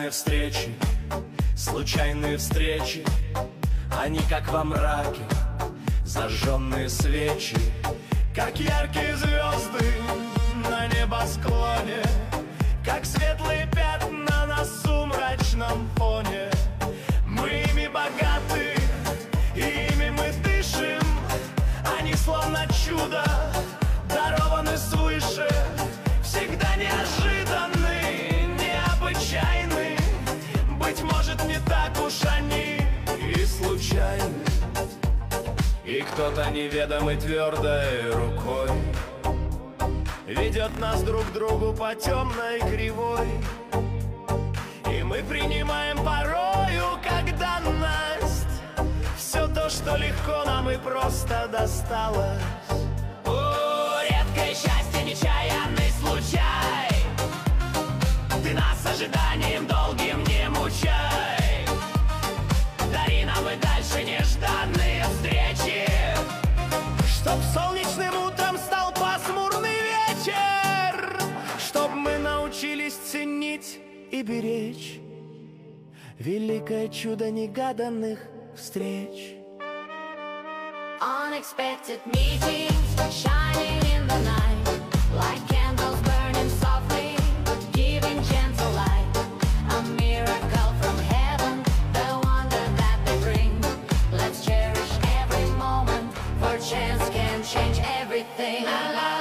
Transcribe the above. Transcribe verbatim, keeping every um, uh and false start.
Случайные встречи, случайные встречи, они как во мраке, зажженные свечи, как яркие звезды на небосклоне, как светлые пятна на сумрачном фоне. Мы ими богаты, и ими мы дышим, они словно чудо, дарованы свыше, всегда неожиданны, необычайны. Быть может, не так уж они и случайны. И кто-то неведомый твердой рукой ведет нас друг к другу по темной кривой, и мы принимаем порою как данность все то, что легко нам и просто досталось. О, редкое счастье, нечаянный случай, ты нас ожиданием долгим не мучай. Дари нам и дальше нежданные встречи, чтоб солнечным утром стал пасмурный вечер, чтоб мы научились ценить и беречь великое чудо негаданных встреч. Unexpected meetings, shining in the night, like candles burning softly, giving gentle light. A miracle from heaven, the wonder that they bring. Let's cherish every moment, for chance can change everything.